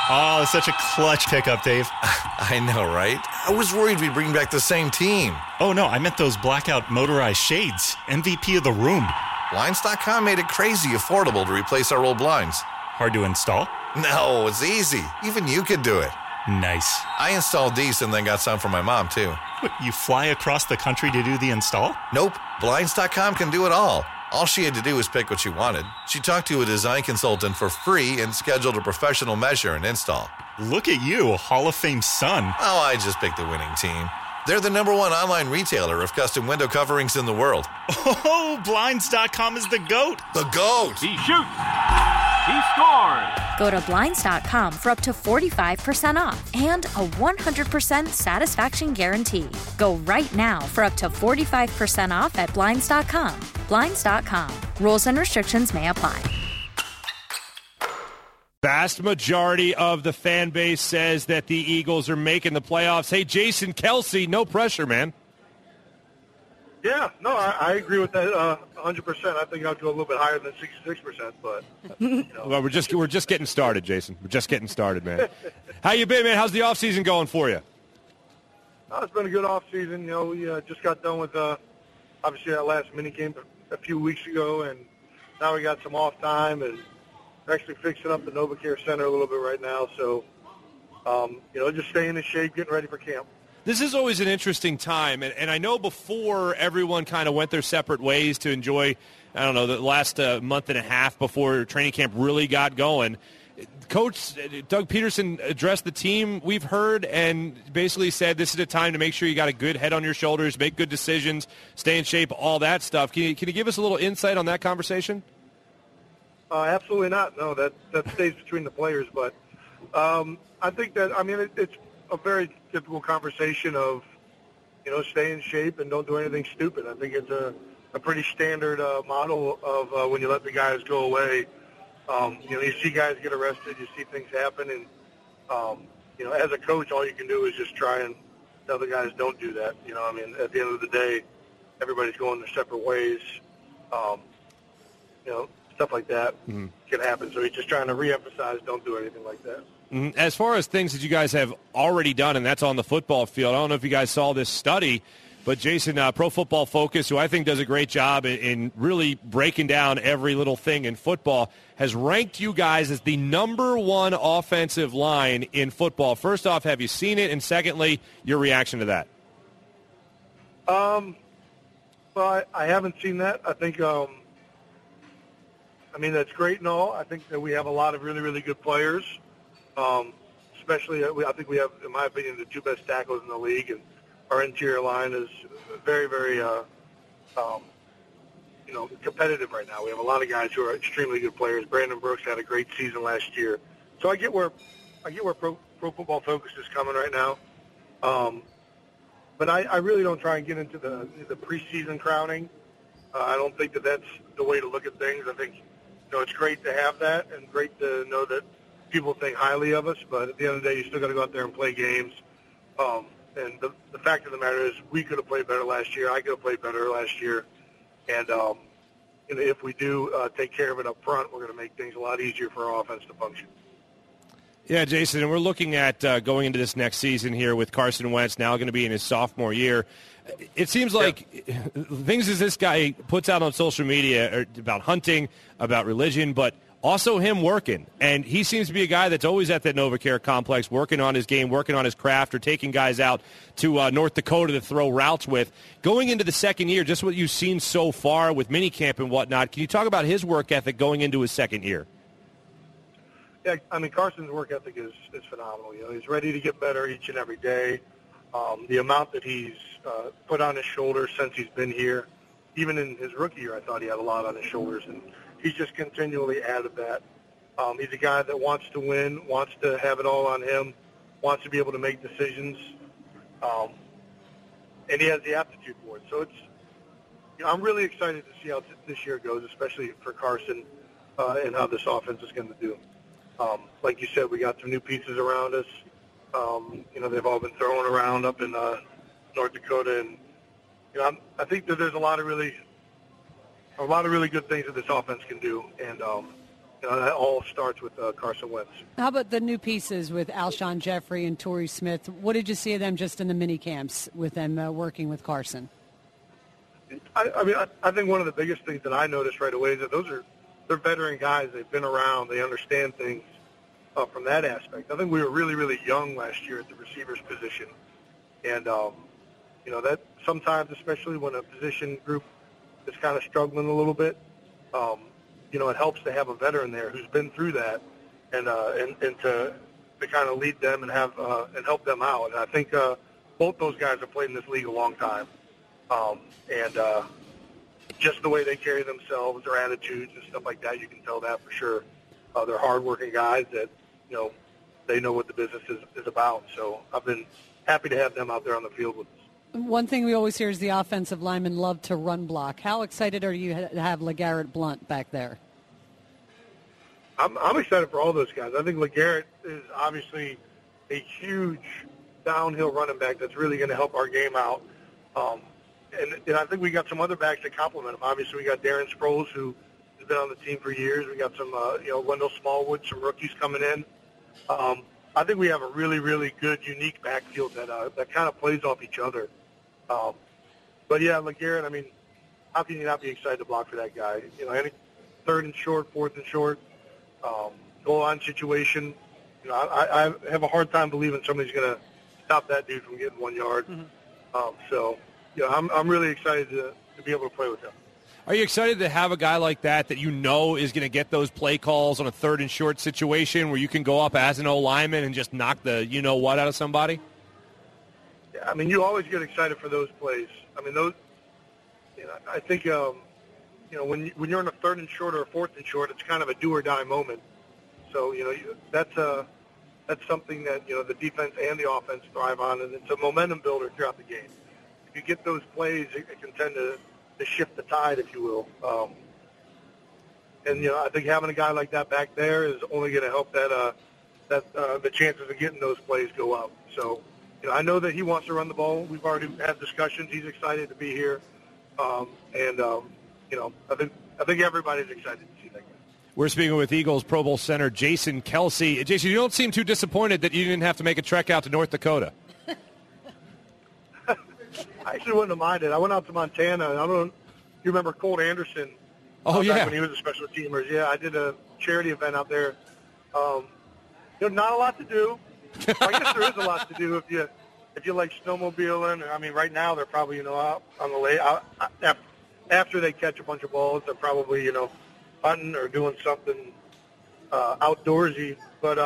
Oh, such a clutch pickup, Dave. I know, right? I was worried we'd bring back the same team. Oh, no, I meant those blackout motorized shades. MVP of the room. Blinds.com made it crazy affordable to replace our old blinds. Hard to install? No, it's easy. Even you could do it. Nice. I installed these and then got some for my mom, too. What, you fly across the country to do the install? Nope. Blinds.com can do it all. All she had to do was pick what she wanted. She talked to a design consultant for free and scheduled a professional measure and install. Look at you, a Hall of Fame son. Oh, I just picked the winning team. They're the #1 online retailer of custom window coverings in the world. Oh, Blinds.com is the GOAT. The GOAT! He shoots. He scores. Go to Blinds.com for up to 45% off and a 100% satisfaction guarantee. Go right now for up to 45% off at Blinds.com. Blinds.com. Rules and restrictions may apply. Vast majority of the fan base says that the Eagles are making the playoffs. Hey, Jason Kelce, no pressure, man. Yeah, no, I agree with that 100%. I think I'll go a little bit higher than 66%, but Well, we're just getting started, Jason. We're just getting started, man. How you been, man? How's the offseason going for you? It's been a good off season. You know, we just got done with obviously that last mini game a few weeks ago, and now we got some off time, and we're actually fixing up the NovaCare Center a little bit right now. So, just staying in shape, getting ready for camp. This is always an interesting time, and I know before everyone kind of went their separate ways to enjoy, I don't know, the last month and a half before training camp really got going, Coach Doug Peterson addressed the team, we've heard, and basically said this is a time to make sure you got a good head on your shoulders, make good decisions, stay in shape, all that stuff. Can you give us a little insight on that conversation? Absolutely not. No, that stays between the players. But I think that, it's a very typical conversation of, stay in shape and don't do anything stupid. I think it's a pretty standard model of when you let the guys go away. You see guys get arrested, you see things happen, and, as a coach, all you can do is just try and tell the guys don't do that. At the end of the day, everybody's going their separate ways. Stuff like that can happen. So he's just trying to reemphasize, don't do anything like that. As far as things that you guys have already done, and that's on the football field, I don't know if you guys saw this study, but Jason, Pro Football Focus, who I think does a great job in really breaking down every little thing in football, has ranked you guys as the #1 offensive line in football. First off, have you seen it? And secondly, your reaction to that? Well, I haven't seen that. I think, that's great and all. I think that we have a lot of really, really good players. Especially, I think we have, in my opinion, the 2 best tackles in the league, and our interior line is very, very, competitive right now. We have a lot of guys who are extremely good players. Brandon Brooks had a great season last year, so I get where Pro Football Focus is coming right now. But I really don't try and get into the preseason crowning. I don't think that that's the way to look at things. I think it's great to have that and great to know that people think highly of us, but at the end of the day, you still got to go out there and play games. And the fact of the matter is, we could have played better last year. I could have played better last year. And if we do take care of it up front, we're going to make things a lot easier for our offense to function. Yeah, Jason, and we're looking at going into this next season here with Carson Wentz now going to be in his sophomore year. It seems like things as this guy puts out on social media are about hunting, about religion, but also him working. And he seems to be a guy that's always at that NovaCare complex, working on his game, working on his craft, or taking guys out to North Dakota to throw routes with. Going into the second year, just what you've seen so far with minicamp and whatnot, can you talk about his work ethic going into his second year? Yeah, Carson's work ethic is phenomenal. He's ready to get better each and every day. The amount that he's put on his shoulders since he's been here, even in his rookie year, I thought he had a lot on his shoulders, and he's just continually added that. He's a guy that wants to win, wants to have it all on him, wants to be able to make decisions, and he has the aptitude for it. So I'm really excited to see how this year goes, especially for Carson and how this offense is going to do. Like you said, we got some new pieces around us. They've all been thrown around up in North Dakota, and I think that there's a lot of really good things that this offense can do, and that all starts with Carson Wentz. How about the new pieces with Alshon Jeffrey and Torrey Smith? What did you see of them just in the mini camps with them working with Carson? I think one of the biggest things that I noticed right away is that they're veteran guys. They've been around. They understand things from that aspect. I think we were really, really young last year at the receivers position. And, that sometimes, especially when a position group is kind of struggling a little bit, it helps to have a veteran there who's been through that and to kind of lead them and have and help them out. And I think both those guys have played in this league a long time. Just the way they carry themselves, their attitudes and stuff like that, you can tell that for sure. They're hardworking guys that, they know what the business is about. So I've been happy to have them out there on the field with us. One thing we always hear is the offensive linemen love to run block. How excited are you to have LeGarrette Blount back there? I'm excited for all those guys. I think LeGarrette is obviously a huge downhill running back that's really going to help our game out. And I think we got some other backs that complement him. Obviously, we got Darren Sproles, who has been on the team for years. We got some, Wendell Smallwood, some rookies coming in. I think we have a really, really good, unique backfield that kind of plays off each other. But, yeah, LeGarrette, how can you not be excited to block for that guy? Any third and short, fourth and short, goal line situation. I have a hard time believing somebody's going to stop that dude from getting 1 yard. Mm-hmm. I'm really excited to be able to play with him. Are you excited to have a guy like that is going to get those play calls on a third and short situation where you can go up as an O-lineman and just knock the you-know-what out of somebody? Yeah, you always get excited for those plays. Those. I think when you're in a third and short or a fourth and short, it's kind of a do-or-die moment. So that's something that the defense and the offense thrive on, and it's a momentum builder throughout the game. If you get those plays, it can tend to shift the tide, if you will. I think having a guy like that back there is only going to help that the chances of getting those plays go up. So, I know that he wants to run the ball. We've already had discussions. He's excited to be here, I think everybody's excited to see that guy. We're speaking with Eagles Pro Bowl center Jason Kelce. Jason, you don't seem too disappointed that you didn't have to make a trek out to North Dakota. I actually wouldn't have minded. I went out to Montana. I don't know if you remember Colt Anderson. Oh, yeah. Back when he was a special teamer. Yeah, I did a charity event out there. Not a lot to do. I guess there is a lot to do if you like snowmobiling. Right now they're probably, out on the lake. After they catch a bunch of balls, they're probably, hunting or doing something outdoorsy. But,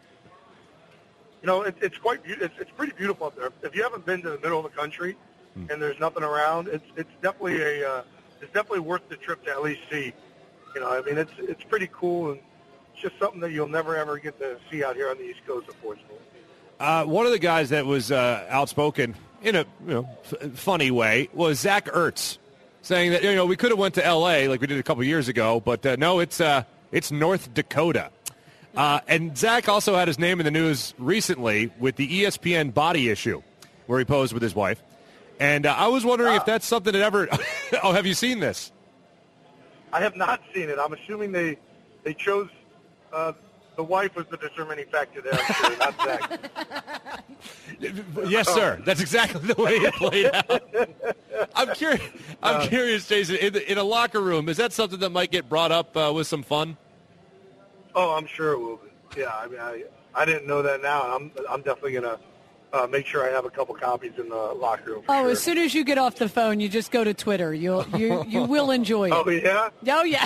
it's pretty beautiful up there. If you haven't been to the middle of the country and there's nothing around, it's definitely it's definitely worth the trip to at least see. It's pretty cool, and it's just something that you'll never ever get to see out here on the East Coast, unfortunately. One of the guys that was outspoken in a funny way was Zach Ertz, saying that we could have went to L.A. like we did a couple years ago, but no, it's North Dakota. And Zach also had his name in the news recently with the ESPN body issue where he posed with his wife. And I was wondering if that's something that ever – oh, have you seen this? I have not seen it. I'm assuming they chose the wife was the determining factor there, I'm sure, not Zach. Yes, sir. That's exactly the way it played out. I'm curious, Jason, in a locker room, is that something that might get brought up with some fun? Oh, I'm sure it will be. Yeah, I didn't know that now. I'm definitely going to make sure I have a couple copies in the locker room. Sure. As soon as you get off the phone, you just go to Twitter. You will enjoy it. Oh, yeah? Oh, yeah.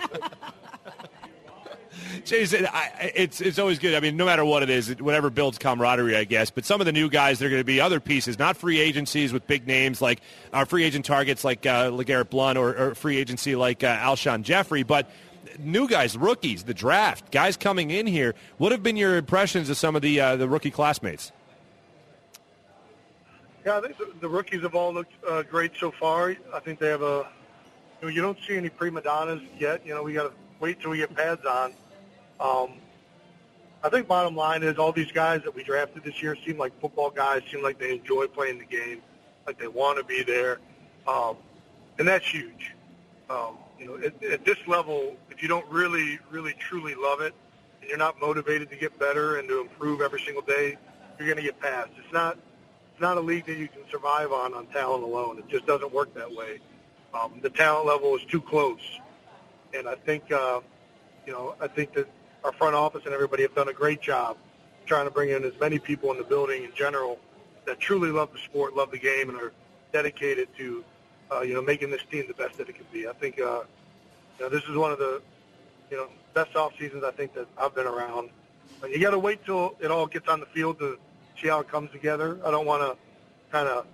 Jason, it's always good. No matter what it is, whatever builds camaraderie, I guess. But some of the new guys, they're going to be other pieces, not free agencies with big names like our free agent targets like LeGarrette Blount or free agency like Alshon Jeffrey, but new guys, rookies, the draft, guys coming in here. What have been your impressions of some of the rookie classmates? Yeah, I think the rookies have all looked great so far. I think they have you don't see any prima donnas yet. We got to wait till we get pads on. I think bottom line is all these guys that we drafted this year seem like football guys, seem like they enjoy playing the game, like they want to be there. And that's huge. at this level, if you don't really, really, truly love it, and you're not motivated to get better and to improve every single day, you're going to get passed. It's not a league that you can survive on talent alone. It just doesn't work that way. The talent level is too close, and I think I think that our front office and everybody have done a great job trying to bring in as many people in the building in general that truly love the sport, love the game, and are dedicated to making this team the best that it can be. I think this is one of the best off seasons I think that I've been around. But you got to wait till it all gets on the field to see how it comes together. I don't want to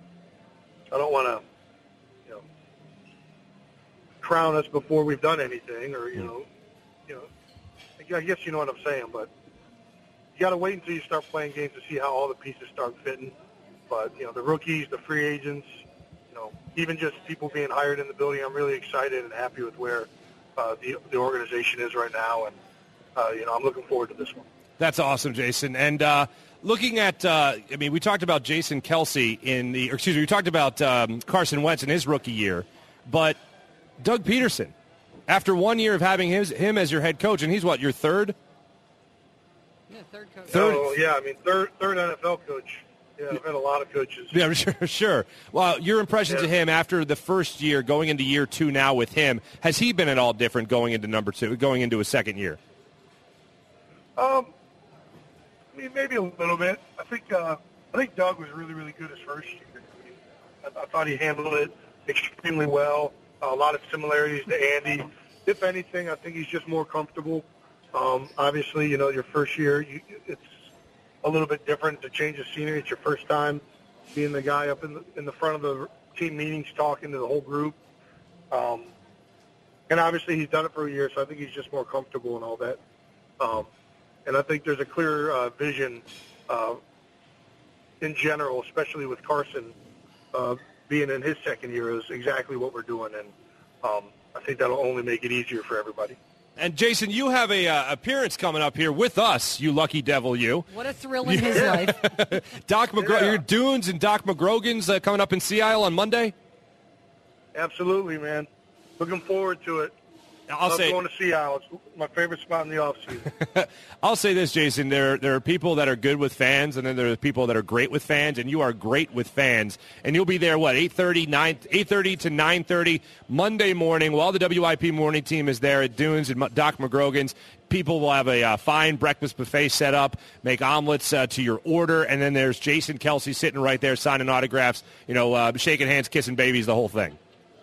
crown us before we've done anything, or I guess you know what I'm saying. But you got to wait until you start playing games to see how all the pieces start fitting. But the rookies, the free agents, even just people being hired in the building, I'm really excited and happy with where the organization is right now, and I'm looking forward to this one. That's awesome, Jason. And looking at, we talked about Jason Kelce we talked about Carson Wentz in his rookie year, but Doug Peterson, after 1 year of having him as your head coach, and he's what, your third? Yeah, third coach. Third NFL coach. Yeah, I've had a lot of coaches. Yeah, sure. Well, your impressions of him after the first year, going into year two now with him, has he been at all different going into a second year? Maybe a little bit. I think Doug was really, really good his first year. I thought he handled it extremely well. A lot of similarities to Andy. If anything, I think he's just more comfortable. Obviously, your first year, it's a little bit different to change the scenery. It's your first time being the guy up in the front of the team meetings talking to the whole group. And obviously he's done it for a year, so I think he's just more comfortable and all that. And I think there's a clear vision in general, especially with Carson being in his second year, is exactly what we're doing. And I think that'll only make it easier for everybody. And, Jason, you have a appearance coming up here with us, you lucky devil, you. What a thrill in his life. Doc McGrogan, your Dunes and Doc McGrogan's coming up in Sea Isle on Monday? Absolutely, man. Looking forward to it. I'm going to Sea Isle. It's my favorite spot in the offseason. I'll say this, Jason. There are people that are good with fans, and then there are people that are great with fans, and you are great with fans. And you'll be there, 8:30 to 9:30 Monday morning while the WIP morning team is there at Dunes and Doc McGrogan's. People will have a fine breakfast buffet set up, make omelets to your order, and then there's Jason Kelce sitting right there signing autographs, shaking hands, kissing babies, the whole thing.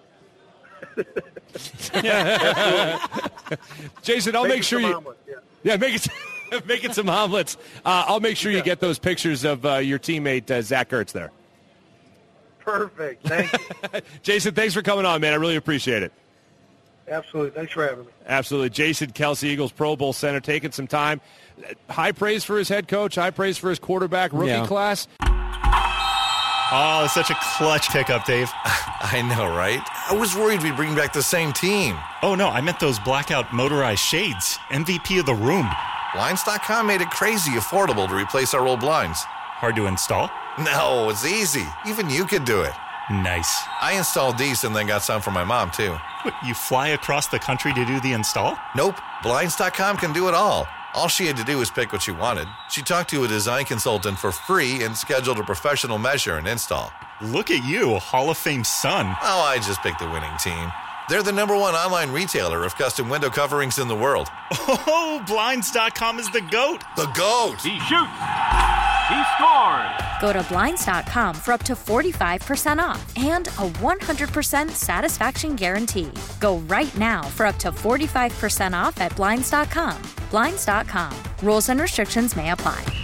Jason, I'll make sure you. Make it some omelets. I'll make sure you get those pictures of your teammate Zach Ertz there. Perfect. Thank you, Jason. Thanks for coming on, man. I really appreciate it. Absolutely. Thanks for having me. Absolutely, Jason Kelce, Eagles Pro Bowl center, taking some time. High praise for his head coach. High praise for his quarterback rookie class. Oh, such a clutch pickup, Dave. I know, right? I was worried we'd bring back the same team. Oh, no, I meant those blackout motorized shades. MVP of the room. Blinds.com made it crazy affordable to replace our old blinds. Hard to install? No, it's easy. Even you could do it. Nice. I installed these and then got some for my mom, too. What, you fly across the country to do the install? Nope. Blinds.com can do it all. All she had to do was pick what she wanted. She talked to a design consultant for free and scheduled a professional measure and install. Look at you, Hall of Fame son. Oh, I just picked the winning team. They're the #1 online retailer of custom window coverings in the world. Oh, Blinds.com is the GOAT. The GOAT! He shoots. He scores. Go to Blinds.com for up to 45% off and a 100% satisfaction guarantee. Go right now for up to 45% off at Blinds.com. Blinds.com. Rules and restrictions may apply.